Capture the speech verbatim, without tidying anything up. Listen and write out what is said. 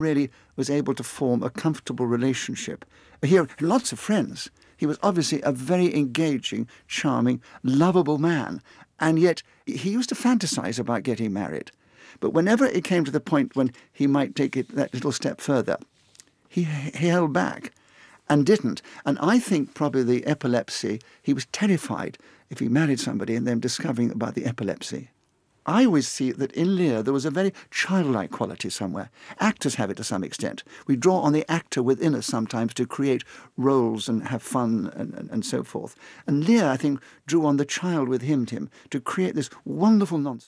really was able to form a comfortable relationship. He had lots of friends. He was obviously a very engaging, charming, lovable man, and yet he used to fantasize about getting married. But whenever it came to the point when he might take it that little step further, he, he held back and didn't. And I think probably the epilepsy, he was terrified if he married somebody and them discovering about the epilepsy. I always see that in Lear there was a very childlike quality somewhere. Actors have it to some extent. We draw on the actor within us sometimes to create roles and have fun and, and, and so forth. And Lear, I think, drew on the child within him to create this wonderful nonsense.